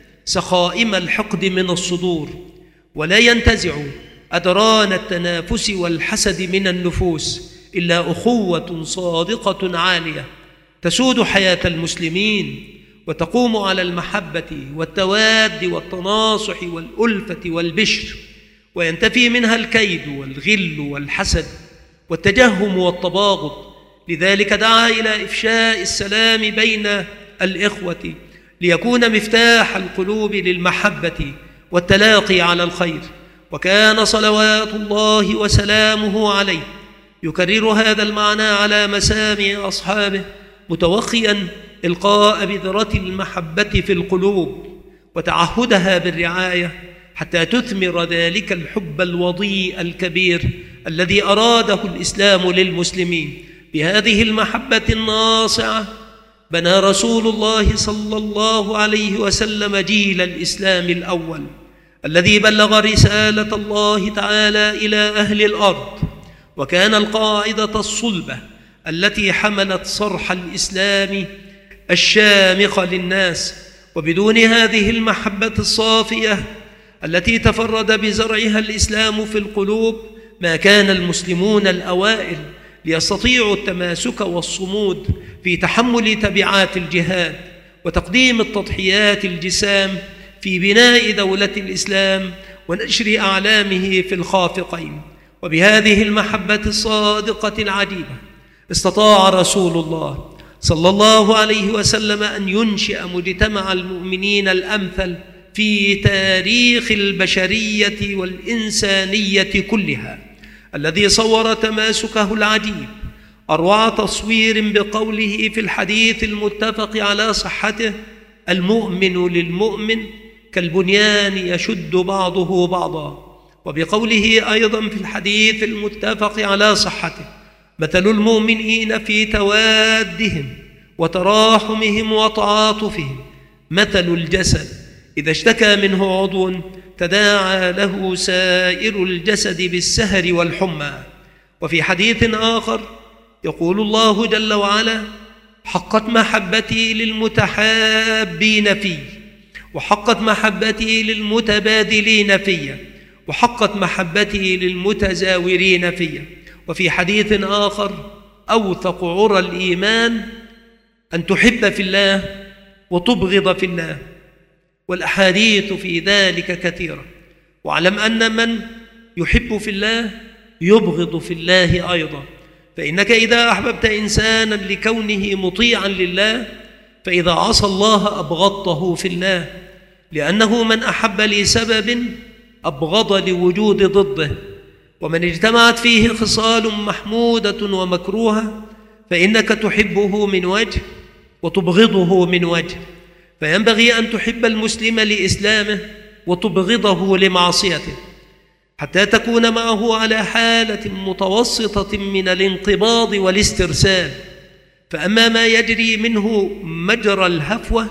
سخائم الحقد من الصدور، ولا ينتزع أدران التنافس والحسد من النفوس، إلا أخوة صادقة عالية تسود حياة المسلمين وتقوم على المحبة والتواد والتناصح والألفة والبشر، وينتفي منها الكيد والغل والحسد والتجهم والتباغض. لذلك دعا إلى إفشاء السلام بين الإخوة ليكون مفتاح القلوب للمحبة والتلاقي على الخير. وكان صلوات الله وسلامه عليه يكرر هذا المعنى على مسامع أصحابه، متوخيا إلقاء بذرة المحبة في القلوب وتعهدها بالرعاية حتى تثمر ذلك الحب الوضيء الكبير الذي أراده الإسلام للمسلمين. بهذه المحبة الناصعة بنى رسول الله صلى الله عليه وسلم جيل الإسلام الأول الذي بلغ رسالة الله تعالى إلى أهل الأرض، وكان القاعدة الصلبة التي حملت صرح الإسلام الشامخ للناس. وبدون هذه المحبة الصافية التي تفرد بزرعها الإسلام في القلوب ما كان المسلمون الأوائل ليستطيعوا التماسك والصمود في تحمل تبعات الجهاد وتقديم التضحيات الجسام في بناء دولة الإسلام ونشر أعلامه في الخافقين. وبهذه المحبة الصادقة العجيبة استطاع رسول الله صلى الله عليه وسلم أن ينشئ مجتمع المؤمنين الأمثل في تاريخ البشرية والإنسانية كلها، الذي صور تماسكه العجيب أروع تصوير بقوله في الحديث المتفق على صحته: المؤمن للمؤمن كالبنيان يشد بعضه بعضا. وبقوله أيضا في الحديث المتفق على صحته: مثل المؤمنين في توادهم وتراحمهم وتعاطفهم مثل الجسد إذا اشتكى منه عضو تداعى له سائر الجسد بالسهر والحمى. وفي حديث آخر يقول الله جل وعلا: حقت محبتي للمتحابين في، وحقت محبتي للمتبادلين في، وحقت محبتي للمتزاورين في. وفي حديث آخر: أوثق عرى الإيمان أن تحب في الله وتبغض في الله. والأحاديث في ذلك كثيرة. واعلم أن من يحب في الله يبغض في الله أيضا، فإنك إذا أحببت إنسانا لكونه مطيعا لله، فإذا عصى الله أبغضته في الله، لأنه من أحب لسبب أبغض لوجود ضده. ومن اجتمعت فيه خصال محمودة ومكروهة فإنك تحبه من وجه وتبغضه من وجه. فينبغي أن تحب المسلم لإسلامه وتبغضه لمعصيته، حتى تكون معه على حالة متوسطة من الانقباض والاسترسال. فأما ما يجري منه مجرى الهفوة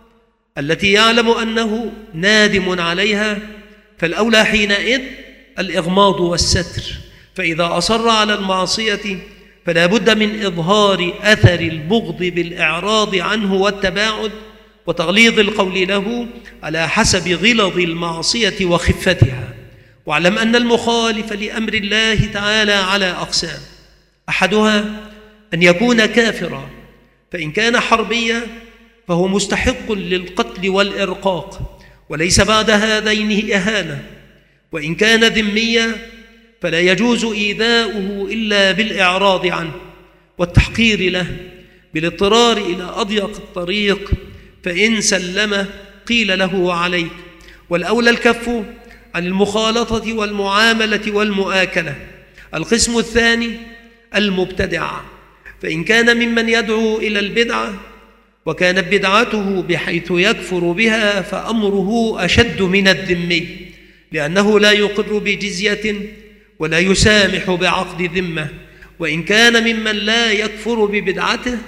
التي يعلم أنه نادم عليها، فالأولى حينئذ الإغماض والستر. فإذا أصر على المعصية فلا بد من إظهار أثر البغض بالإعراض عنه والتباعد وتغليظ القول له على حسب غلظ المعصية وخفتها. واعلم أن المخالف لأمر الله تعالى على أقسام: أحدها أن يكون كافرا، فإن كان حربيا فهو مستحق للقتل والإرقاق وليس بعد هذين إهانة، وإن كان ذميا فلا يجوز إيذاؤه إلا بالإعراض عنه والتحقير له بالاضطرار إلى أضيق الطريق، فإن سلم قيل له عليك. والأولى الكف عن المخالطة والمعاملة والمؤاكلة. القسم الثاني المبتدع، فإن كان ممن يدعو إلى البدعة وكانت بدعته بحيث يكفر بها فأمره أشد من الذمي، لأنه لا يقر بجزية ولا يسامح بعقد ذمة. وإن كان ممن لا يكفر ببدعته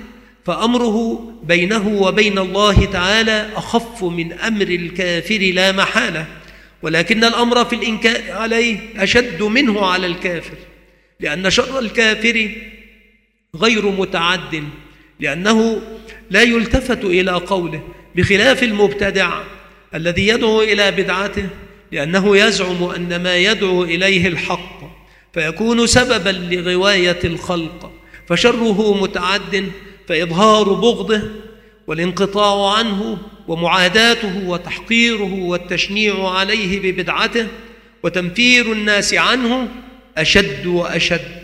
فأمره بينه وبين الله تعالى أخف من أمر الكافر لا محالة، ولكن الأمر في الإنكار عليه أشد منه على الكافر، لأن شر الكافر غير متعد، لأنه لا يلتفت إلى قوله، بخلاف المبتدع الذي يدعو إلى بدعته لأنه يزعم أن ما يدعو إليه الحق، فيكون سببا لغواية الخلق، فشره متعد، فإظهار بغضه والانقطاع عنه ومعاداته وتحقيره والتشنيع عليه ببدعته وتنفير الناس عنه أشد وأشد.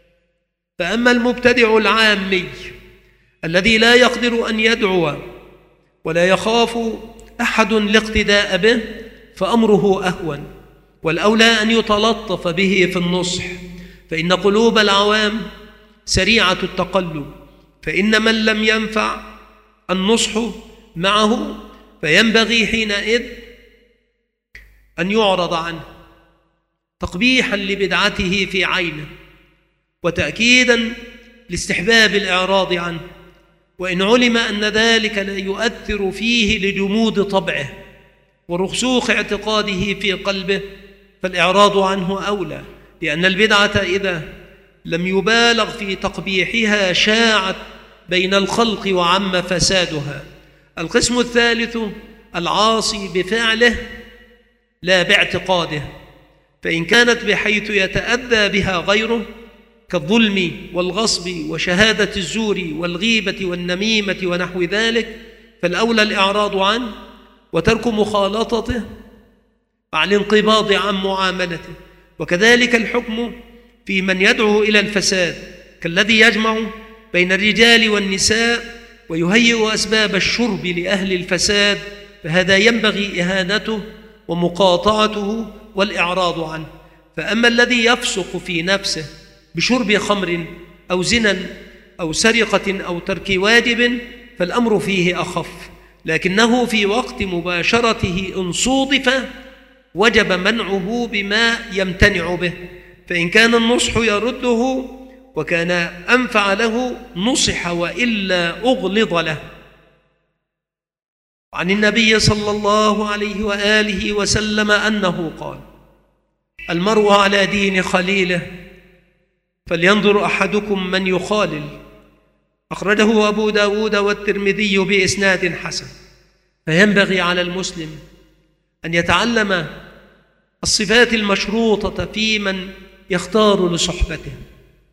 فأما المبتدع العامي الذي لا يقدر أن يدعو ولا يخاف أحد الاقتداء به فأمره أهون، والأولى أن يتلطف به في النصح، فإن قلوب العوام سريعة التقلب، فإن من لم ينفع النصح معه فينبغي حينئذ أن يعرض عنه تقبيحا لبدعته في عينه وتأكيدا لاستحباب الإعراض عنه، وإن علم أن ذلك لا يؤثر فيه لجمود طبعه ورسوخ اعتقاده في قلبه فالإعراض عنه أولى، لأن البدعة إذا لم يبالغ في تقبيحها شاعت بين الخلق وعم فسادها. القسم الثالث العاصي بفعله لا باعتقاده، فإن كانت بحيث يتأذى بها غيره كالظلم والغصب وشهادة الزور والغيبة والنميمة ونحو ذلك فالأولى الإعراض عنه وترك مخالطته مع الانقباض عن معاملته. وكذلك الحكم في من يدعو إلى الفساد كالذي يجمع بين الرجال والنساء ويهيئ أسباب الشرب لأهل الفساد، فهذا ينبغي إهانته ومقاطعته والإعراض عنه. فأما الذي يفسق في نفسه بشرب خمر أو زنا أو سرقة أو ترك واجب فالأمر فيه أخف، لكنه في وقت مباشرته إن صودف وجب منعه بما يمتنع به، فإن كان النصح يرده وكان أنفع له نصح وإلا أغلظ له. عن النبي صلى الله عليه وآله وسلم أنه قال: المرء على دين خليله فلينظر أحدكم من يخالل. أخرجه أبو داود والترمذي بإسناد حسن. فينبغي على المسلم أن يتعلم الصفات المشروطة في من يختار لصحبته،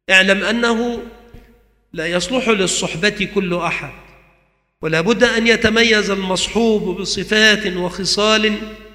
اعلم أنه لا يصلح للصحبة كل أحد، ولا بد أن يتميز المصحوب بصفات وخصال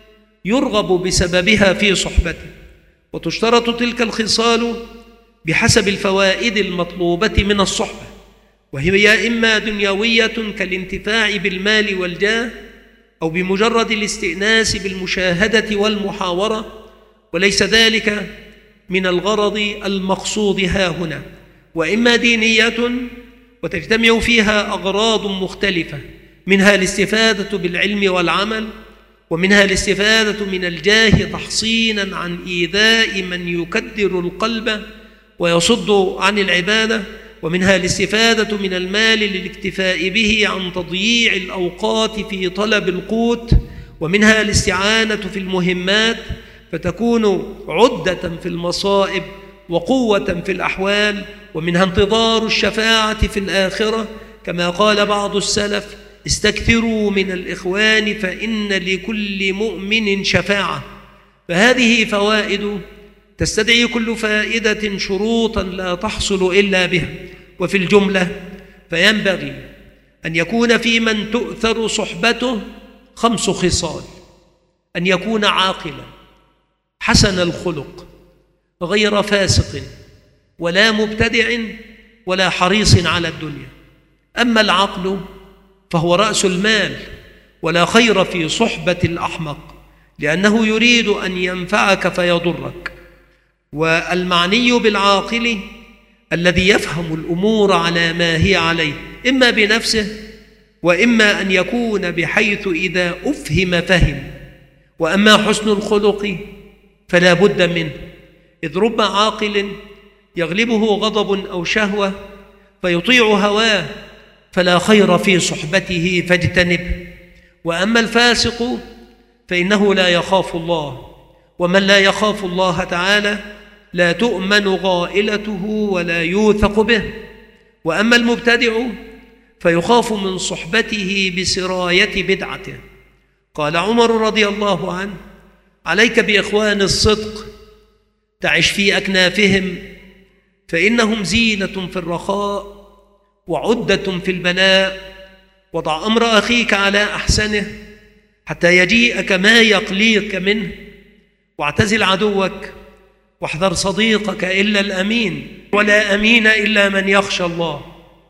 يرغب بسببها في صحبته، وتشترط تلك الخصال بحسب الفوائد المطلوبة من الصحبة، وهي إما دنيوية كالانتفاع بالمال والجاه، أو بمجرد الاستئناس بالمشاهدة والمحاورة، وليس ذلك من الغرض المقصود هاهنا، وإما دينية وتجتمع فيها أغراض مختلفة، منها الاستفادة بالعلم والعمل، ومنها الاستفادة من الجاه تحصينا عن إيذاء من يكدر القلب ويصد عن العبادة، ومنها الاستفادة من المال للاكتفاء به عن تضييع الأوقات في طلب القوت، ومنها الاستعانة في المهمات فتكون عدة في المصائب وقوة في الأحوال، ومنها انتظار الشفاعة في الآخرة، كما قال بعض السلف: استكثروا من الإخوان فإن لكل مؤمن شفاعة. فهذه فوائد تستدعي كل فائدة شروطا لا تحصل إلا بها. وفي الجملة فينبغي أن يكون في من تؤثر صحبته 5 خصال: أن يكون عاقلا حسن الخلق غير فاسق ولا مبتدع ولا حريص على الدنيا. أما العقل فهو رأس المال، ولا خير في صحبة الأحمق، لأنه يريد أن ينفعك فيضرك. والمعني بالعاقل الذي يفهم الأمور على ما هي عليه، إما بنفسه وإما أن يكون بحيث إذا أفهم فهم. وأما حسن الخلق فلا بد منه، إذ رب عاقل يغلبه غضب أو شهوة فيطيع هواه، فلا خير في صحبته فاجتنبه. وأما الفاسق فإنه لا يخاف الله، ومن لا يخاف الله تعالى لا تؤمن غائلته ولا يوثق به. وأما المبتدع فيخاف من صحبته بسراية بدعته. قال عمر رضي الله عنه: عليك بإخوان الصدق تعش في أكنافهم، فإنهم زينة في الرخاء وعدة في البلاء. وضع أمر أخيك على أحسنه حتى يجيئك ما يقليك منه، واعتزل عدوك واحذر صديقك إلا الأمين، ولا أمين إلا من يخشى الله.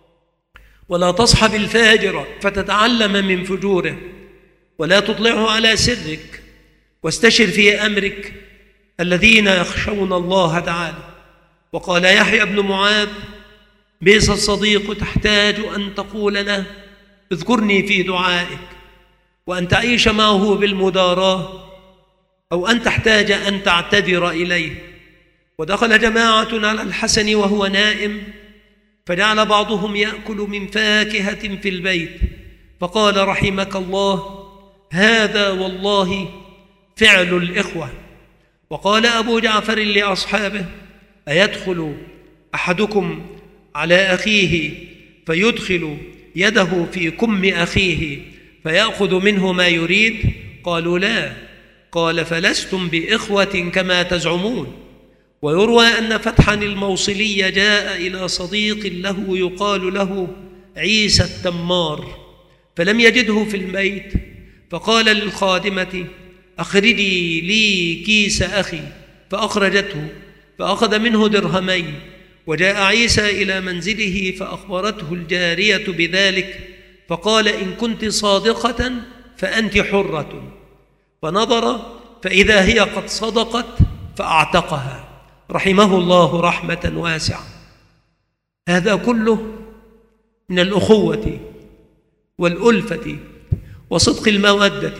ولا تصحب الفاجر فتتعلم من فجوره، ولا تطلعه على سرك، واستشر في أمرك الذين يخشون الله تعالى. وقال يحيى بن معاذ: بئس الصديق تحتاج أن تقول له اذكرني في دعائك، وأن تعيش معه بالمداراة، أو أن تحتاج أن تعتذر إليه. ودخل جماعة على الحسن وهو نائم، فجعل بعضهم يأكل من فاكهة في البيت، فقال: رحمك الله، هذا والله فعل الإخوة. وقال أبو جعفر لأصحابه: أيدخل أحدكم على أخيه فيدخل يده في كم أخيه فيأخذ منه ما يريد؟ قالوا: لا. قال: فلستم بإخوة كما تزعمون. ويروى أن فتحا الموصلي جاء إلى صديق له يقال له عيسى التمار، فلم يجده في البيت، فقال للخادمة: أخرجي لي كيس أخي، فأخرجته، فأخذ منه درهمين. وجاء عيسى إلى منزله فأخبرته الجارية بذلك، فقال: إن كنت صادقة فأنت حرة. فنظر فإذا هي قد صدقت فأعتقها، رحمه الله رحمة واسعة. هذا كله من الأخوة والألفة وصدق المودة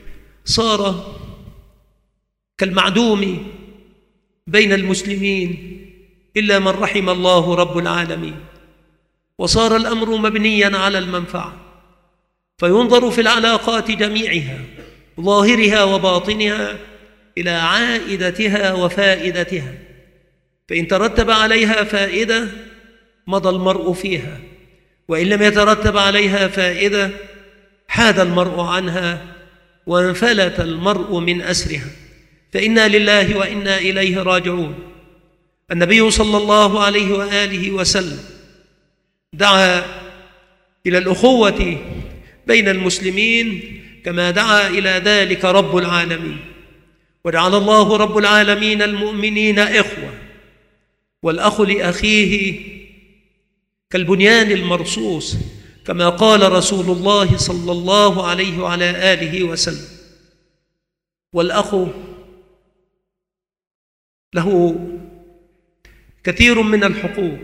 صار كالمعدوم بين المسلمين إلا من رحم الله رب العالمين. وصار الأمر مبنيا على المنفعة، فينظر في العلاقات جميعها ظاهرها وباطنها إلى عائدتها وفائدتها، فإن ترتب عليها فائدة مضى المرء فيها، وإن لم يترتب عليها فائدة حاد المرء عنها وانفلت المرء من أسرها. فإنا لله وإنا إليه راجعون. النبي صلى الله عليه وآله وسلم دعا إلى الأخوة بين المسلمين كما دعا إلى ذلك رب العالمين، وجعل الله رب العالمين المؤمنين إخوة، والأخ لأخيه كالبنيان المرصوص كما قال رسول الله صلى الله عليه وعلى آله وسلم. والأخ له كثير من الحقوق،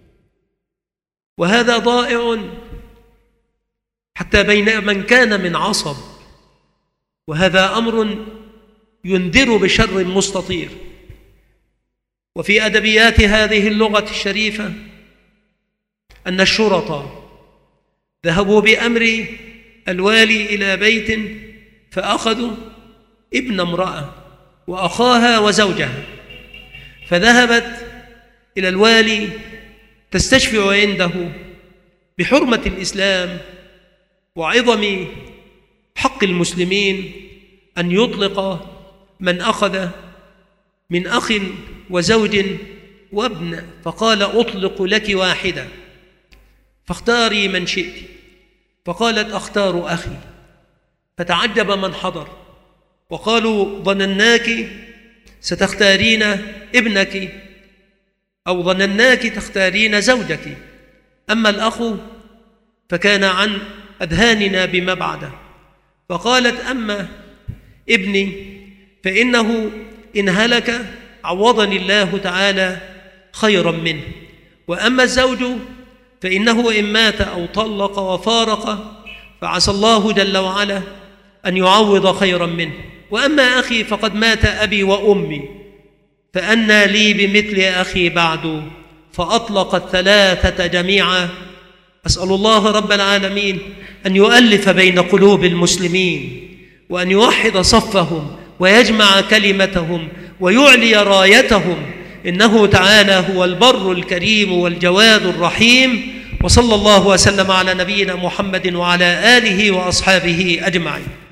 وهذا ضائع حتى بين من كان من عصب، وهذا أمر ينذر بشر مستطير. وفي أدبيات هذه اللغة الشريفة أن الشرطاء ذهبوا بأمر الوالي إلى بيت فأخذوا ابن امرأة وأخاها وزوجها، فذهبت إلى الوالي تستشفع عنده بحرمة الإسلام وعظم حق المسلمين أن يطلق من أخذ من أخ وزوج وابن، فقال أطلق لك واحدة فاختاري من شئت، فقالت أختار أخي، فتعجب من حضر وقالوا ظنناك ستختارين ابنك أو ظنناك تختارين زوجك، أما الأخ فكان عن أذهاننا بما بعده. فقالت أما ابني فإنه إن هلك عوضني الله تعالى خيرا منه، وأما الزوج فإنه إن مات أو طلق وفارق فعسى الله جل وعلا أن يعوض خيرا منه، وأما أخي فقد مات أبي وأمي فأنى لي بمثل أخي بعد، فأطلق الثلاثة جميعا. أسأل الله رب العالمين أن يؤلف بين قلوب المسلمين، وأن يوحد صفهم ويجمع كلمتهم ويعلي رايتهم، إنه تعالى هو البر الكريم والجواد الرحيم. وصلى الله وسلم على نبينا محمد وعلى آله وأصحابه أجمعين.